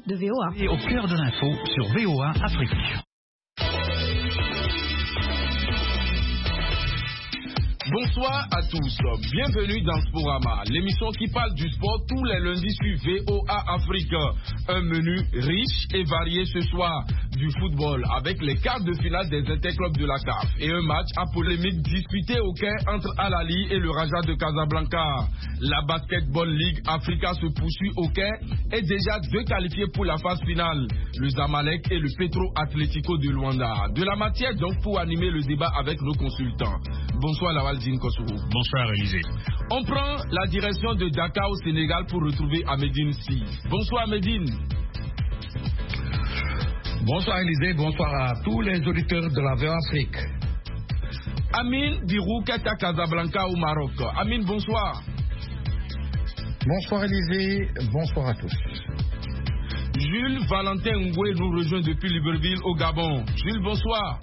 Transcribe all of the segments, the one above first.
de VOA. Et au cœur de l'info sur VOA Afrique. Bonsoir à tous, bienvenue dans Sporama, l'émission qui parle du sport tous les lundis sur VOA Afrique. Un menu riche et varié ce soir, du football avec les quarts de finale des interclubs de la CAF et un match à polémique disputé au Caire entre Al Ahly et le Raja de Casablanca. La Basketball League Africa se poursuit au Caire et déjà 2 qualifiés pour la phase finale, le Zamalek et le Petro Atlético de Luanda. De la matière donc pour animer le débat avec nos consultants. Bonsoir Lawal Dine Kosovo. Bonsoir Élisée. On prend la direction de Dakar au Sénégal pour retrouver Ahmedine Si. Bonsoir Ahmedine. Bonsoir Élisée, bonsoir à tous les auditeurs de la VOA Afrique. Amine Birou est à Casablanca au Maroc. Amine, bonsoir. Bonsoir Élisée, bonsoir à tous. Jules Valentin Ngoué nous rejoint depuis Libreville au Gabon. Jules, bonsoir.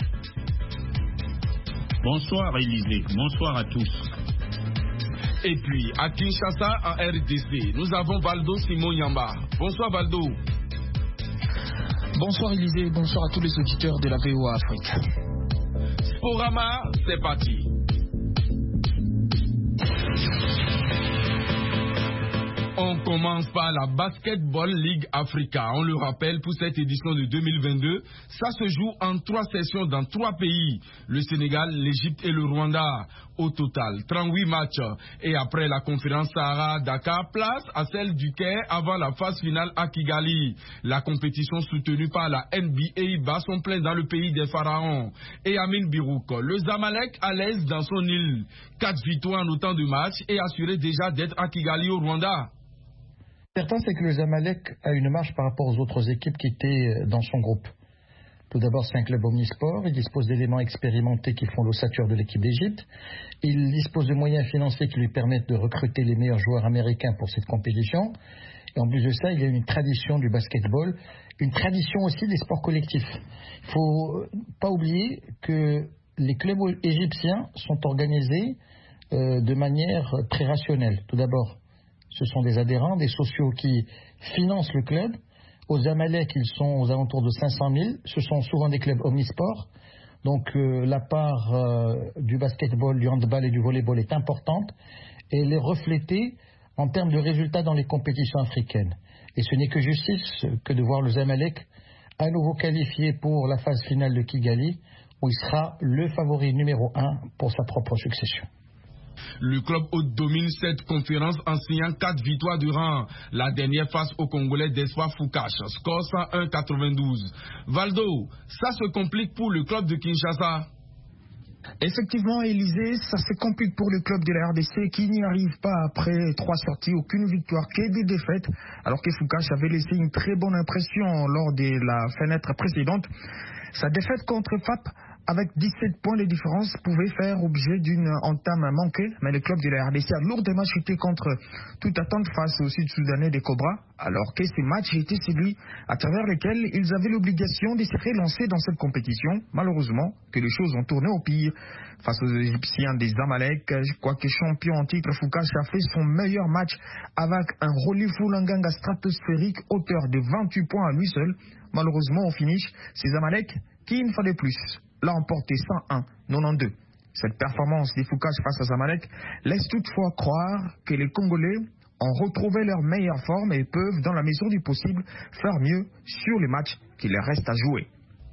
Bonsoir Élisée, bonsoir à tous. Et puis à Kinshasa en RDC, nous avons Valdo Simon Yamba. Bonsoir Valdo. Bonsoir Élisée, bonsoir à tous les auditeurs de la VOA Afrique. Sporama, c'est parti. On commence par la Basketball League Africa. On le rappelle, pour cette édition de 2022, ça se joue en 3 sessions dans 3 pays. Le Sénégal, l'Égypte et le Rwanda. Au total, 38 matchs. Et après la conférence Sahara Dakar, place à celle du Caire avant la phase finale à Kigali. La compétition soutenue par la NBA bat son plein dans le pays des pharaons. Et Amine Birouk, le Zamalek à l'aise dans son île. 4 victoires en autant de matchs et assuré déjà d'être à Kigali au Rwanda. Certain, c'est que le Zamalek a une marge par rapport aux autres équipes qui étaient dans son groupe. Tout d'abord, c'est un club omnisport. Il dispose d'éléments expérimentés qui font l'ossature de l'équipe d'Égypte. Il dispose de moyens financiers qui lui permettent de recruter les meilleurs joueurs américains pour cette compétition. Et en plus de ça, il y a une tradition du basketball, une tradition aussi des sports collectifs. Il ne faut pas oublier que les clubs égyptiens sont organisés de manière très rationnelle. Tout d'abord, ce sont des adhérents, des sociaux qui financent le club. Aux Zamalek, ils sont aux alentours de 500 000. Ce sont souvent des clubs omnisports. Donc la part du basketball, du handball et du volleyball est importante. Et elle est reflétée en termes de résultats dans les compétitions africaines. Et ce n'est que justice que de voir le Zamalek à nouveau qualifié pour la phase finale de Kigali, où il sera le favori numéro 1 pour sa propre succession. Le club hôte domine cette conférence en signant 4 victoires de rang. La dernière face au Congolais d'Espoir Foucache, score 101-92. Valdo, ça se complique pour le club de Kinshasa. Effectivement, Élisée, ça se complique pour le club de la RDC qui n'y arrive pas après 3 sorties, aucune victoire, que des défaites, alors que Foucache avait laissé une très bonne impression lors de la fenêtre précédente. Sa défaite contre FAP avec 17 points de différence pouvait faire objet d'une entame manquée, mais le club de la RDC a lourdement chuté contre toute attente face au Sud-Soudanais des Cobras, alors que ces matchs étaient celui à travers lesquels ils avaient l'obligation de se relancer dans cette compétition. Malheureusement, que les choses ont tourné au pire. Face aux Égyptiens des Zamalek, je crois que champion en titre, Foucache a fait son meilleur match avec un Rolly Foulanganga stratosphérique, auteur de 28 points à lui seul. Malheureusement, au finish, ces Zamalek, qui une fois de plus, l'a emporté 101-92. Cette performance des Foucache face à Zamalek laisse toutefois croire que les Congolais ont retrouvé leur meilleure forme et peuvent, dans la mesure du possible, faire mieux sur les matchs qui leur restent à jouer.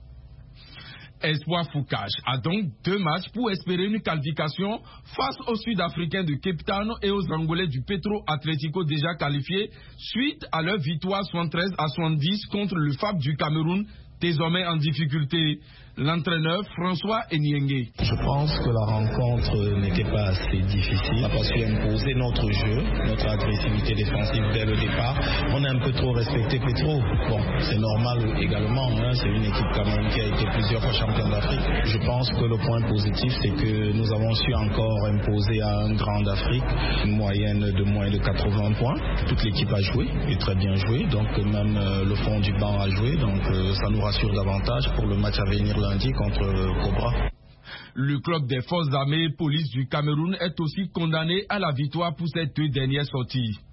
Espoir Foucache a donc 2 matchs pour espérer une qualification face aux Sud-Africains de Cape Town et aux Angolais du Petro Atlético déjà qualifiés suite à leur victoire 73-70 contre le FAP du Cameroun, désormais en difficulté. L'entraîneur François Enyenge. Je pense que la rencontre n'était pas assez difficile. On n'a pas su imposer notre jeu, notre agressivité défensive dès le départ. On a un peu trop respecté Petro. Bon, c'est normal également. C'est une équipe quand même qui a été plusieurs fois championne d'Afrique. Je pense que le point positif, c'est que nous avons su encore imposer à un grand d'Afrique une moyenne de moins de 80 points. Toute l'équipe a joué et très bien joué. Donc même le fond du banc a joué. Donc ça nous rassure davantage pour le match à venir lundi contre Cobra. Le club des forces armées et police du Cameroun est aussi condamné à la victoire pour ces 2 dernières sorties.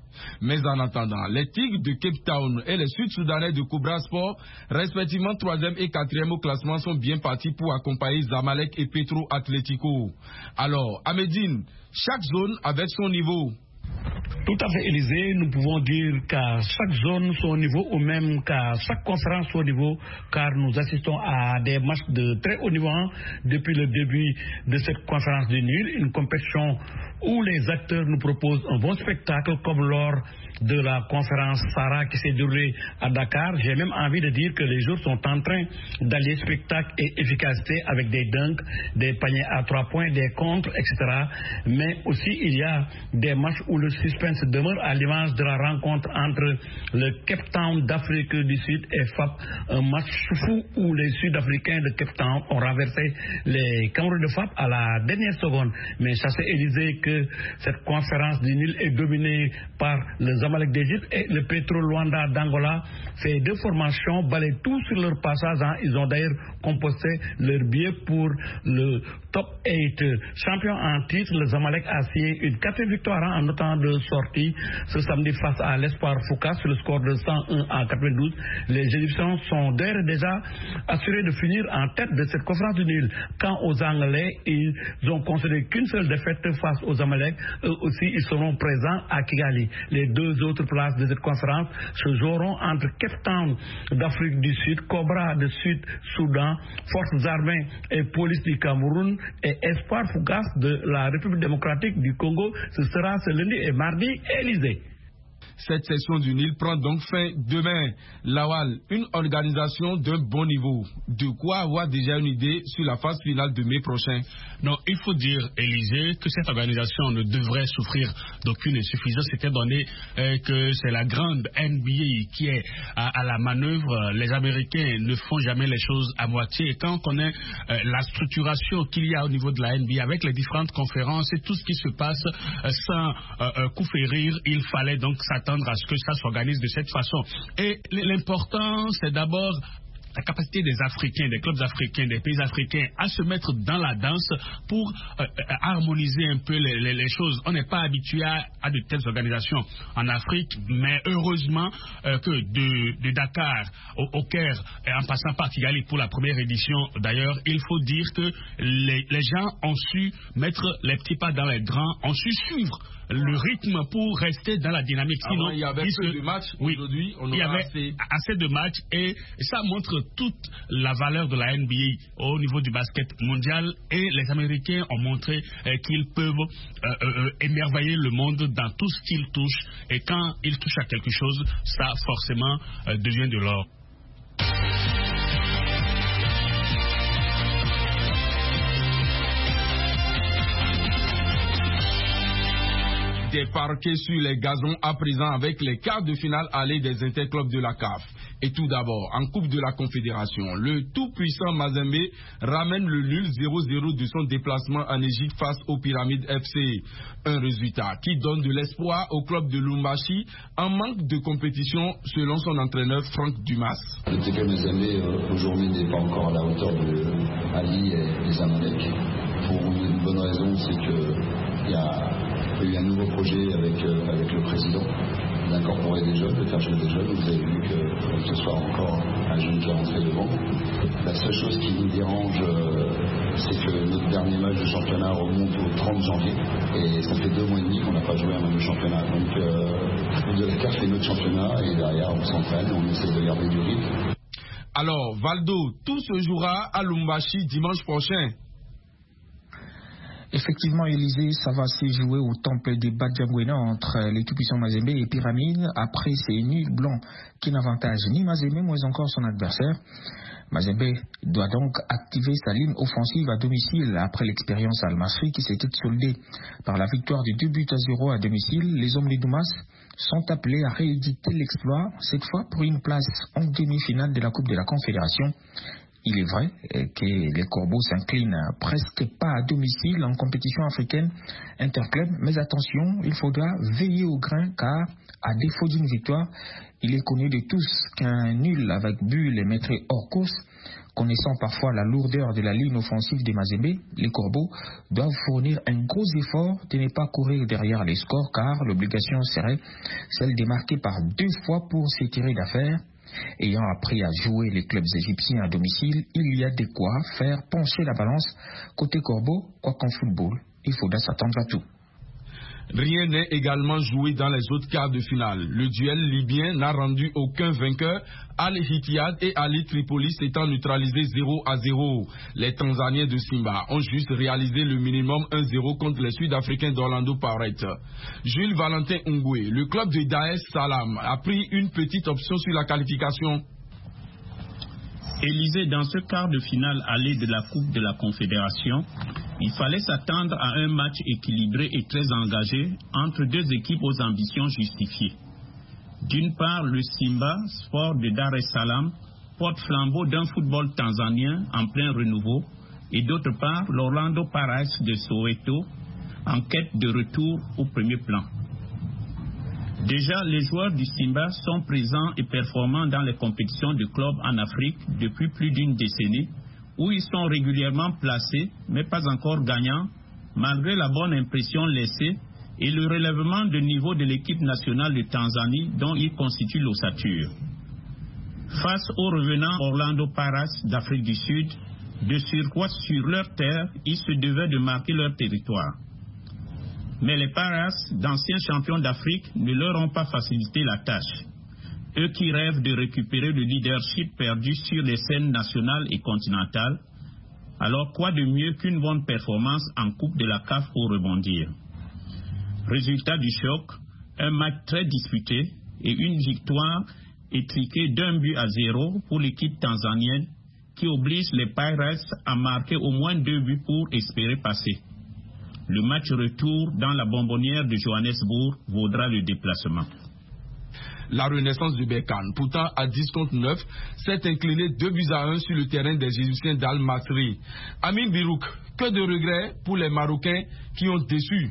Mais en attendant, les Tigres de Cape Town et les Sud-Soudanais de Cobra Sport, respectivement 3e et 4e au classement, sont bien partis pour accompagner Zamalek et Petro Atlético. Alors, à Médine, chaque zone avec son niveau. Tout à fait, Élysée, nous pouvons dire qu'à chaque zone son niveau, ou même qu'à chaque conférence son niveau, car nous assistons à des matchs de très haut niveau depuis le début de cette conférence du Nil, une compétition où les acteurs nous proposent un bon spectacle, comme lors de la conférence Sarah qui s'est déroulée à Dakar. J'ai même envie de dire que les joueurs sont en train d'allier spectacle et efficacité avec des dunks, des paniers à 3 points, des contres, etc. Mais aussi il y a des matchs où le suspense demeure, à l'image de la rencontre entre le Cape Town d'Afrique du Sud et FAP, un match fou où les Sud-Africains de Cape Town ont renversé les Camerounais de FAP à la dernière seconde. Mais sachez, Élysée, que cette conférence du Nil est dominée par le Zamalek d'Égypte et le Petro Luanda d'Angola. Fait 2 formations, balayent tout sur leur passage. Ils ont d'ailleurs composté leur billet pour le top 8. Champion en titre, le Zamalek a signé une 4e victoire en autant de sorties ce samedi face à l'Espoir Foucault sur le score de 101 à 92. Les Égyptiens sont d'ailleurs déjà assurés de finir en tête de cette conférence du Nil. Quant aux Anglais, ils ont concédé qu'une seule défaite face aux Zamalek. Eux aussi, ils seront présents à Kigali. Les 2 autres places de cette conférence se joueront entre Cape Town d'Afrique du Sud, Cobra de Sud-Soudan, Forces armées et police du Cameroun et Espoir Fougas de la République démocratique du Congo. Ce sera ce lundi et mardi, Élysée. Cette session du Nil prend donc fin demain. Lawal, une organisation d'un bon niveau. De quoi avoir déjà une idée sur la phase finale de mai prochain? Non, il faut dire, Élysée, que cette organisation ne devrait souffrir d'aucune insuffisance, étant donné que c'est la grande NBA qui est à la manœuvre. Les Américains ne font jamais les choses à moitié. Et quand on connaît la structuration qu'il y a au niveau de la NBA, avec les différentes conférences et tout ce qui se passe sans coup férir, il fallait donc s'attendre à ce que ça s'organise de cette façon. Et l'important, c'est d'abord la capacité des Africains, des clubs africains, des pays africains à se mettre dans la danse pour harmoniser un peu les choses. On n'est pas habitué à de telles organisations en Afrique, mais heureusement que de Dakar au Caire, en passant par Kigali pour la première édition d'ailleurs, il faut dire que les gens ont su mettre les petits pas dans les grands, ont su suivre le rythme pour rester dans la dynamique. Sinon, il y avait peu de matchs, aujourd'hui on il y avait assez de matchs et ça montre toute la valeur de la NBA au niveau du basket mondial, et les Américains ont montré qu'ils peuvent émerveiller le monde dans tout ce qu'ils touchent, et quand ils touchent à quelque chose, ça forcément devient de l'or. Des parquets sur les gazons à présent avec les quarts de finale aller des interclubs de la CAF. Et tout d'abord, en Coupe de la Confédération, le tout-puissant Mazembe ramène le nul 0-0 de son déplacement en Égypte face aux Pyramides FC. Un résultat qui donne de l'espoir au club de Lumbashi en manque de compétition selon son entraîneur Franck Dumas. Le TP Mazembe aujourd'hui n'est pas encore à la hauteur de Ali et les Zamalek. Pour une bonne raison, c'est qu'il y a eu un nouveau projet avec le président d'incorporer des jeunes, de faire jouer des jeunes. Vous avez vu que ce soit encore un jeune qui est rentré devant. La seule chose qui nous dérange, c'est que notre dernier match de championnat remonte au 30 janvier et ça fait 2 mois et demi qu'on n'a pas joué un match de championnat. Donc de la CAF fait notre championnat et derrière on s'entraîne, on essaie de garder du rythme. Alors Valdo, tout se jouera à Lumbashi dimanche prochain. Effectivement, Élysée, ça va se jouer au temple des Badjangwena entre les tout-puissants Mazembe et Pyramide. Après, c'est nul blanc qui n'avantage ni Mazembe, moins encore son adversaire. Mazembe doit donc activer sa ligne offensive à domicile après l'expérience à Al-Masri qui s'était soldée par la victoire de 2-0 à domicile. Les hommes de Dumas sont appelés à rééditer l'exploit, cette fois pour une place en demi-finale de la Coupe de la Confédération. il est vrai que les Corbeaux s'inclinent presque pas à domicile en compétition africaine interclub, mais attention, il faudra veiller au grain car, à défaut d'une victoire, il est connu de tous qu'un nul avec but les mettrait hors course. Connaissant parfois la lourdeur de la ligne offensive des Mazembe, les Corbeaux doivent fournir un gros effort de ne pas courir derrière les scores car l'obligation serait celle de marquer par 2 fois pour s'étirer d'affaires. Ayant appris à jouer les clubs égyptiens à domicile, il y a de quoi faire pencher la balance côté Corbeaux, quoi qu'en football, il faudra s'attendre à tout. Rien n'est également joué dans les autres quarts de finale. Le duel libyen n'a rendu aucun vainqueur. Al-Ittihad et Ali Tripolis étant neutralisés 0-0. Les Tanzaniens de Simba ont juste réalisé le minimum 1-0 contre les Sud-Africains d'Orlando Pirates. Jules Valentin Ungwe, le club de Dar es Salaam, a pris une petite option sur la qualification. Élysée, dans ce quart de finale aller de la Coupe de la Confédération, il fallait s'attendre à un match équilibré et très engagé entre deux équipes aux ambitions justifiées. D'une part, le Simba Sport de Dar es Salaam porte flambeau d'un football tanzanien en plein renouveau, et d'autre part, l'Orlando Pirates de Soweto en quête de retour au premier plan. Déjà, les joueurs du Simba sont présents et performants dans les compétitions de clubs en Afrique depuis plus d'une décennie, où ils sont régulièrement placés, mais pas encore gagnants, malgré la bonne impression laissée et le relèvement de niveau de l'équipe nationale de Tanzanie dont ils constituent l'ossature. Face aux revenants Orlando Pirates d'Afrique du Sud, de surcroît sur leur terre, ils se devaient de marquer leur territoire. Mais les Pirates, d'anciens champions d'Afrique, ne leur ont pas facilité la tâche. Eux qui rêvent de récupérer le leadership perdu sur les scènes nationales et continentales, alors quoi de mieux qu'une bonne performance en Coupe de la CAF pour rebondir? Résultat du choc, un match très disputé et une victoire étriquée d'1-0 pour l'équipe tanzanienne qui oblige les Pirates à marquer au moins 2 buts pour espérer passer. Le match retour dans la bonbonnière de Johannesburg vaudra le déplacement. La Renaissance du Berkane, pourtant à 10-9, s'est inclinée 2-1 sur le terrain des Égyptiens d'Al-Masri. Amin Birouk, que de regrets pour les Marocains qui ont déçu.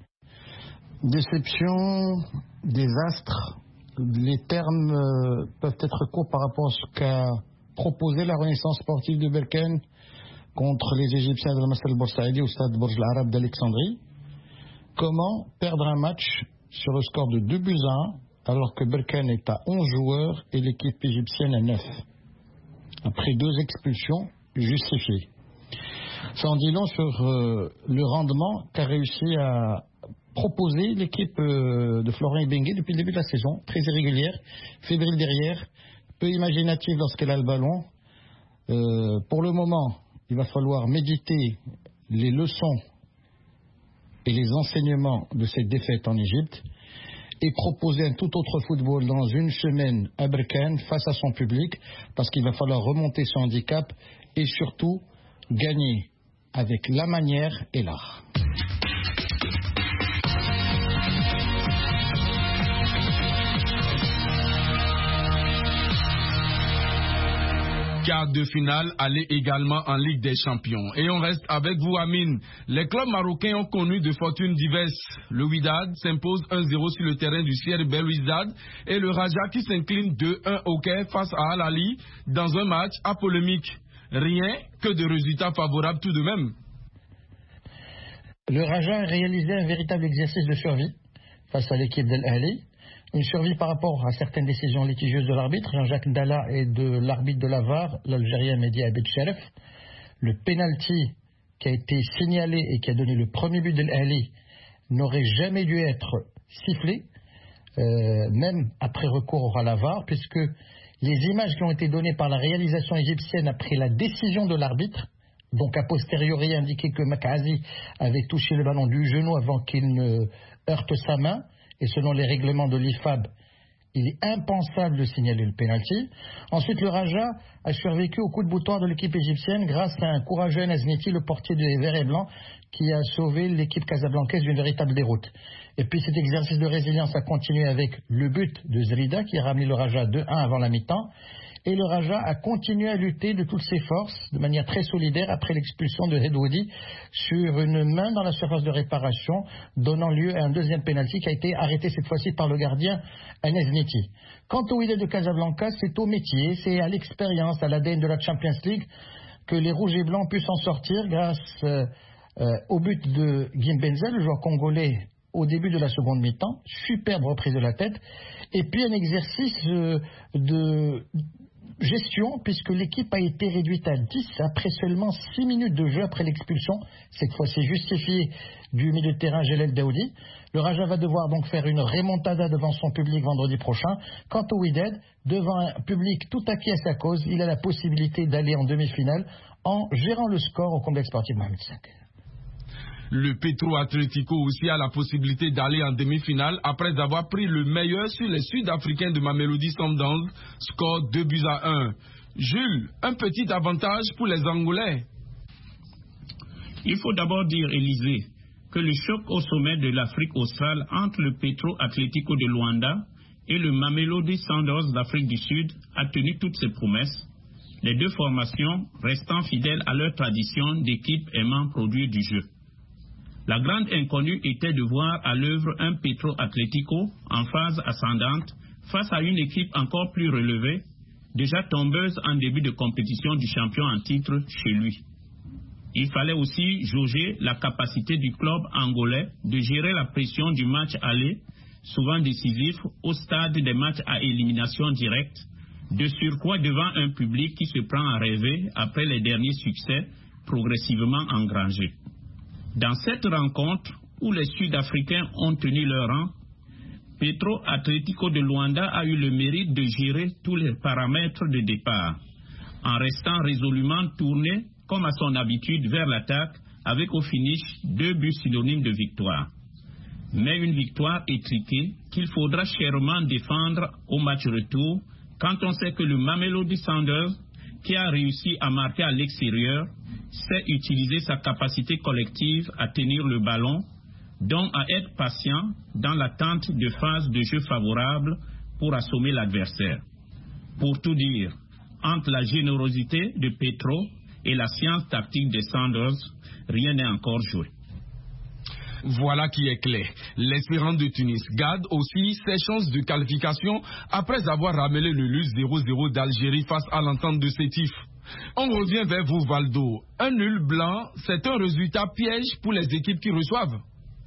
Déception, désastre, les termes peuvent être courts par rapport à ce qu'a proposé la Renaissance sportive de Berkane contre les Égyptiens de Al-Masri al-Boursaïdi au stade Burj Al Arab d'Alexandrie. Comment perdre un match sur le score de 2-1 alors que Berkane est à 11 joueurs et l'équipe égyptienne à 9, après 2 expulsions justifiées. Ça en dit long sur le rendement qu'a réussi à proposer l'équipe de Florent Ibenge depuis le début de la saison, très irrégulière, fébrile derrière, peu imaginative lorsqu'elle a le ballon. Pour le moment, il va falloir méditer les leçons et les enseignements de cette défaite en Égypte et proposer un tout autre football dans une semaine à Berkane face à son public, parce qu'il va falloir remonter son handicap et surtout gagner avec la manière et l'art. Quart de finale allait également en Ligue des Champions. Et on reste avec vous, Amine. Les clubs marocains ont connu de fortunes diverses. Le Wydad s'impose 1-0 sur le terrain du CR Belouizdad et le Raja qui s'incline 2-1 au Caire face à Al Ahly dans un match à polémique. Rien que de résultats favorables tout de même. Le Raja a réalisé un véritable exercice de survie face à l'équipe d'Al Ahly. Une survie par rapport à certaines décisions litigieuses de l'arbitre, Jean-Jacques Dalla, et de l'arbitre de la VAR, l'Algérien Mehdi Abed Sheref. Le penalty qui a été signalé et qui a donné le premier but de l'Ahly n'aurait jamais dû être sifflé, même après recours à la VAR, puisque les images qui ont été données par la réalisation égyptienne après la décision de l'arbitre, donc a posteriori indiqué que Makazi avait touché le ballon du genou avant qu'il ne heurte sa main, et selon les règlements de l'IFAB, il est impensable de signaler le pénalty. Ensuite, le Raja a survécu au coup de boutoir de l'équipe égyptienne grâce à un courageux Nazniti, le portier des Verts et Blancs, qui a sauvé l'équipe casablancaise d'une véritable déroute. Et puis cet exercice de résilience a continué avec le but de Zrida, qui a ramené le Raja 2-1 avant la mi-temps. et le Raja a continué à lutter de toutes ses forces, de manière très solidaire, après l'expulsion de Hedwodi sur une main dans la surface de réparation, donnant lieu à un deuxième pénalty qui a été arrêté cette fois-ci par le gardien Anes Niti. Quant au Wydad de Casablanca, c'est au métier, c'est à l'expérience, à l'ADN de la Champions League que les Rouges et Blancs puissent s'en sortir grâce au but de Guim Benzel, le joueur congolais, au début de la seconde mi-temps. Superbe reprise de la tête. Et puis un exercice de gestion, puisque l'équipe a été réduite à 10 après seulement 6 minutes de jeu après l'expulsion, cette fois-ci justifiée, du milieu de terrain Gelel Daoudi. Le Raja va devoir donc faire une remontada devant son public vendredi prochain. Quant au Wydad, devant un public tout acquis à sa cause, il a la possibilité d'aller en demi-finale en gérant le score au complexe sportif Mohamed V. Le Petro Atlético aussi a la possibilité d'aller en demi-finale après avoir pris le meilleur sur les Sud-Africains de Mamelodi Sundowns, score 2-1. Jules, un petit avantage pour les Angolais. Il faut d'abord dire, Élysée, que le choc au sommet de l'Afrique australe entre le Petro Atlético de Luanda et le Mamelodi Sundowns d'Afrique du Sud a tenu toutes ses promesses, les deux formations restant fidèles à leur tradition d'équipe aimant produire du jeu. La grande inconnue était de voir à l'œuvre un Petro Atlético en phase ascendante face à une équipe encore plus relevée, déjà tombeuse en début de compétition du champion en titre chez lui. Il fallait aussi jauger la capacité du club angolais de gérer la pression du match aller, souvent décisif, au stade des matchs à élimination directe, de surcroît devant un public qui se prend à rêver après les derniers succès progressivement engrangés. Dans cette rencontre où les Sud-Africains ont tenu leur rang, Petro Atlético de Luanda a eu le mérite de gérer tous les paramètres de départ, en restant résolument tourné, comme à son habitude, vers l'attaque, avec au finish 2 buts synonymes de victoire. Mais une victoire étriquée qu'il faudra chèrement défendre au match retour, quand on sait que le Mamelodi Sundowns, qui a réussi à marquer à l'extérieur, sait utiliser sa capacité collective à tenir le ballon, donc à être patient dans l'attente de phases de jeu favorables pour assommer l'adversaire. Pour tout dire, entre la générosité de Petro et la science tactique des Sundowns, rien n'est encore joué. Voilà qui est clair. L'Espérance de Tunis garde aussi ses chances de qualification après avoir ramené le LUS 0-0 d'Algérie face à l'entente de Sétif. On revient vers vous, Valdo. Un nul blanc, c'est un résultat piège pour les équipes qui reçoivent.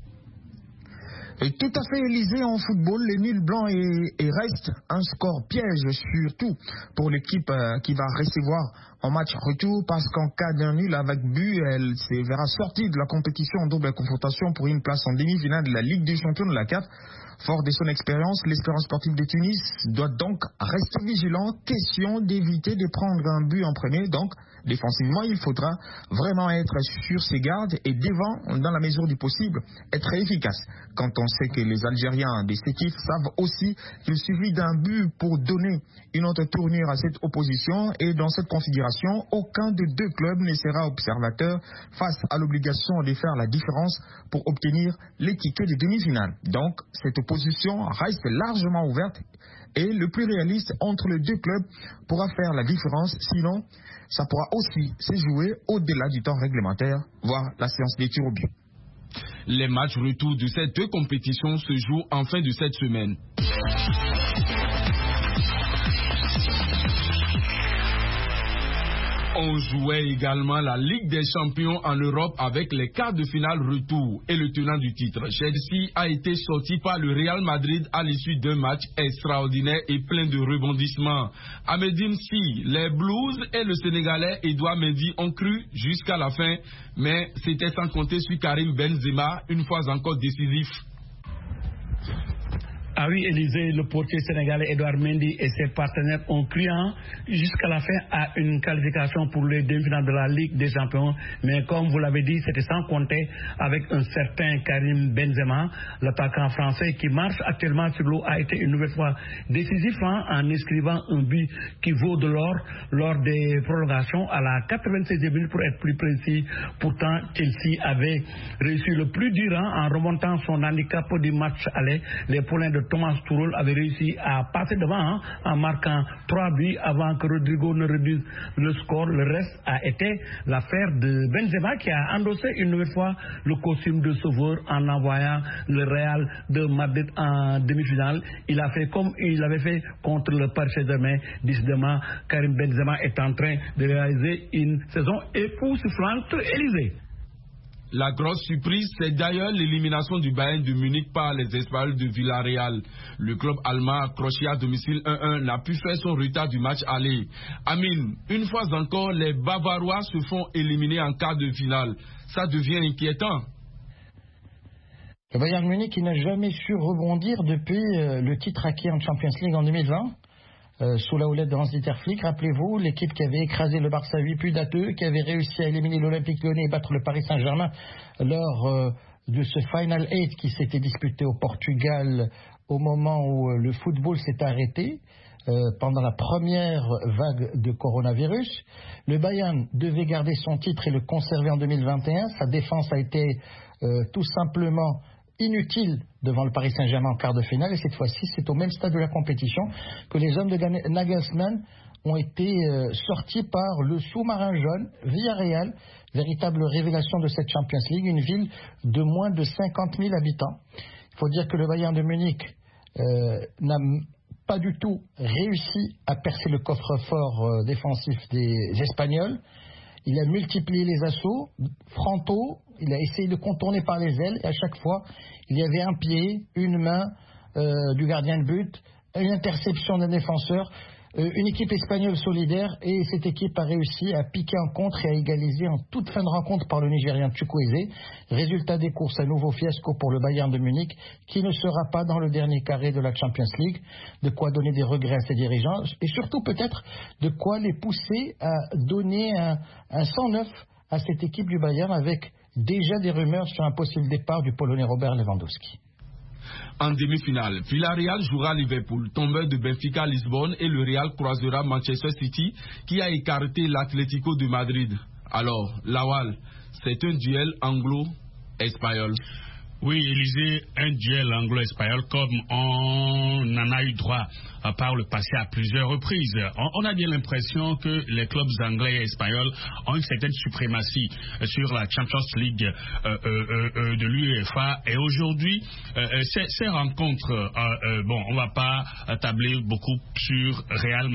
Et tout à fait, Élysée, en football, les nuls blancs et reste un score piège, surtout pour l'équipe qui va recevoir en match retour, parce qu'en cas d'un nul avec but, elle se verra sortie de la compétition en double confrontation pour une place en demi-finale de la Ligue des champions de la CAF. Fort de son expérience, l'Espérance sportive de Tunis doit donc rester vigilant. Question d'éviter de prendre un but en premier. Donc, défensivement, il faudra vraiment être sur ses gardes et devant, dans la mesure du possible, être efficace. Quand on sait que les Algériens des Sétif savent aussi qu'il suffit d'un but pour donner une autre tournure à cette opposition, et dans cette configuration, aucun des deux clubs ne sera observateur face à l'obligation de faire la différence pour obtenir les tickets de demi-finale. Donc, cette opposition reste largement ouverte et le plus réaliste entre les deux clubs pourra faire la différence. Sinon, ça pourra aussi se jouer au-delà du temps réglementaire, voire la séance des tirs au but. Les matchs retour de ces deux compétitions se jouent en fin de cette semaine. On jouait également la Ligue des champions en Europe avec les quarts de finale retour et le tenant du titre. Chelsea a été sorti par le Real Madrid à l'issue d'un match extraordinaire et plein de rebondissements. À Medinsi, les Blues et le Sénégalais Edouard Mendy ont cru jusqu'à la fin, mais c'était sans compter sur Karim Benzema, une fois encore décisif. Ah oui, Élysée, le portier sénégalais Edouard Mendy et ses partenaires ont cru jusqu'à la fin à une qualification pour les demi-finales de la Ligue des champions. Mais comme vous l'avez dit, c'était sans compter avec un certain Karim Benzema, l'attaquant français qui marche actuellement sur l'eau, a été une nouvelle fois décisif en inscrivant un but qui vaut de l'or lors des prolongations à la 96e minute pour être plus précis. Pourtant, Chelsea avait réussi le plus dur en remontant son handicap du match aller, les poulains de Thomas Tuchel avait réussi à passer devant en marquant 3 buts avant que Rodrigo ne réduise le score. Le reste a été l'affaire de Benzema qui a endossé une nouvelle fois le costume de sauveur en envoyant le Real de Madrid en demi-finale. Il a fait comme il avait fait contre le Paris Saint-Germain. Décidément, Karim Benzema est en train de réaliser une saison époustouflante. Élysée. La grosse surprise, c'est d'ailleurs l'élimination du Bayern de Munich par les Espagnols de Villarreal. Le club allemand accroché à domicile 1-1 n'a pu faire son retard du match aller. Amine, une fois encore, les Bavarois se font éliminer en quart de finale. Ça devient inquiétant. Le Bayern Munich qui n'a jamais su rebondir depuis le titre acquis en Champions League en 2020. Sous la houlette de Hans-Dieter Flick, rappelez-vous, l'équipe qui avait écrasé le Barça 8-2, qui avait réussi à éliminer l'Olympique Lyonnais et battre le Paris Saint-Germain lors de ce Final 8 qui s'était disputé au Portugal au moment où le football s'est arrêté pendant la première vague de coronavirus. Le Bayern devait garder son titre et le conserver en 2021. Sa défense a été tout simplement inutile devant le Paris Saint-Germain en quart de finale, et cette fois-ci c'est au même stade de la compétition que les hommes de Nagelsmann ont été sortis par le sous-marin jaune Villarreal, véritable révélation de cette Champions League, une ville de moins de 50 000 habitants. Il faut dire que le Bayern de Munich n'a pas du tout réussi à percer le coffre-fort défensif des Espagnols. Il a multiplié les assauts frontaux, il a essayé de contourner par les ailes, et à chaque fois, il y avait un pied, une main du gardien de but, une interception d'un défenseur, une équipe espagnole solidaire, et cette équipe a réussi à piquer en contre et à égaliser en toute fin de rencontre par le Nigérian Chukwueze. Résultat des courses, un nouveau fiasco pour le Bayern de Munich, qui ne sera pas dans le dernier carré de la Champions League. De quoi donner des regrets à ses dirigeants, et surtout peut-être de quoi les pousser à donner un 109 à cette équipe du Bayern, avec déjà des rumeurs sur un possible départ du Polonais Robert Lewandowski. En demi-finale, Villarreal jouera Liverpool, tombeur de Benfica Lisbonne, et le Real croisera Manchester City qui a écarté l'Atlético de Madrid. Alors, Lawal, c'est un duel anglo-espagnol. Oui, Élysée, un duel anglo-espagnol comme on en a eu droit par le passé à plusieurs reprises. On a bien l'impression que les clubs anglais et espagnols ont une certaine suprématie sur la Champions League de l'UEFA. Et aujourd'hui, ces rencontres, on ne va pas tabler beaucoup sur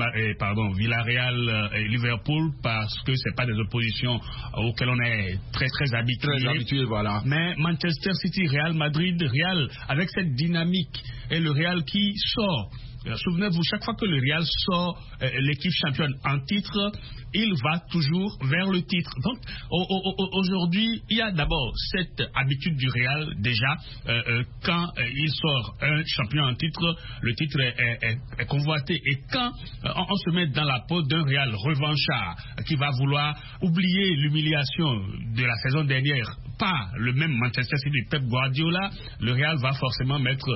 Villarreal et Liverpool parce que ce n'est pas des oppositions auxquelles on est très habitué. Voilà. Mais Manchester City, Real Madrid, Real avec cette dynamique, et le Real qui sort. Souvenez-vous, chaque fois que le Real sort l'équipe championne en titre, il va toujours vers le titre. Donc aujourd'hui, il y a d'abord cette habitude du Real déjà, quand il sort un champion en titre, le titre est convoité. Et quand on se met dans la peau d'un Real revanchard qui va vouloir oublier l'humiliation de la saison dernière par le même Manchester City Pep Guardiola, le Real va forcément mettre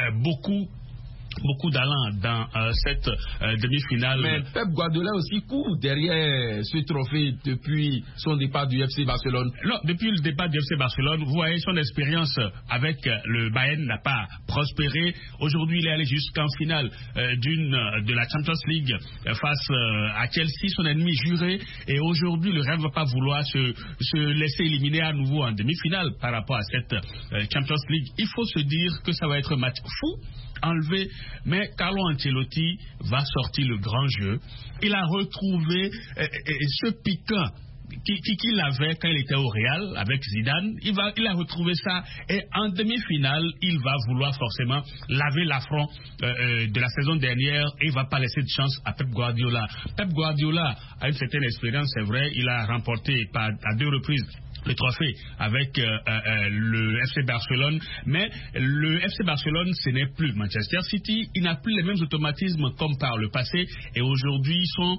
beaucoup d'allant dans cette demi-finale. Mais Pep Guardiola aussi court derrière ce trophée depuis son départ du FC Barcelone. Non, depuis le départ du FC Barcelone, vous voyez, son expérience avec le Bayern n'a pas prospéré. Aujourd'hui, il est allé jusqu'en finale de la Champions League face à Chelsea, son ennemi juré. Et aujourd'hui, le Real ne va pas vouloir se laisser éliminer à nouveau en demi-finale par rapport à cette Champions League. Il faut se dire que ça va être un match fou, enlevé, mais Carlo Ancelotti va sortir le grand jeu. Il a retrouvé ce piquant qu'il avait quand il était au Real avec Zidane. Il a retrouvé ça, et en demi-finale il va vouloir forcément laver l'affront de la saison dernière, et il ne va pas laisser de chance à Pep Guardiola. Pep Guardiola a une certaine expérience, c'est vrai. Il a remporté à 2 reprises le trophée avec le FC Barcelone, mais le FC Barcelone, ce n'est plus Manchester City. Il n'a plus les mêmes automatismes comme par le passé, et aujourd'hui ils sont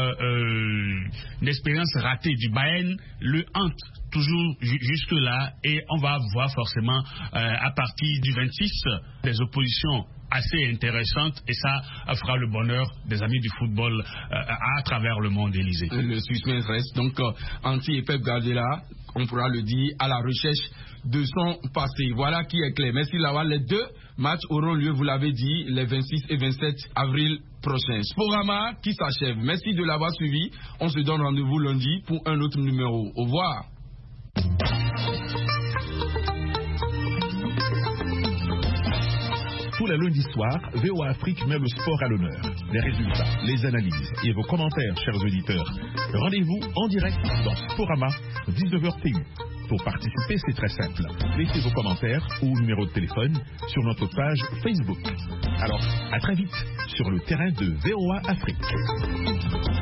une expérience ratée du Bayern le hante toujours jusque là, et on va voir forcément à partir du 26 des oppositions assez intéressantes, et ça fera le bonheur des amis du football à travers le monde, Élysée. Le suspense reste donc anti et Pep Guardiola on pourra le dire, à la recherche de son passé. Voilà qui est clair. Merci Lawal. Les 2 matchs auront lieu, vous l'avez dit, les 26 et 27 avril prochains. Sporama qui s'achève. Merci de l'avoir suivi. On se donne rendez-vous lundi pour un autre numéro. Au revoir. Tous les lundis soirs, VOA Afrique met le sport à l'honneur. Les résultats, les analyses et vos commentaires, chers auditeurs. Rendez-vous en direct dans Sporama, 19h TU. Pour participer, c'est très simple. Laissez vos commentaires ou numéro de téléphone sur notre page Facebook. Alors, à très vite sur le terrain de VOA Afrique.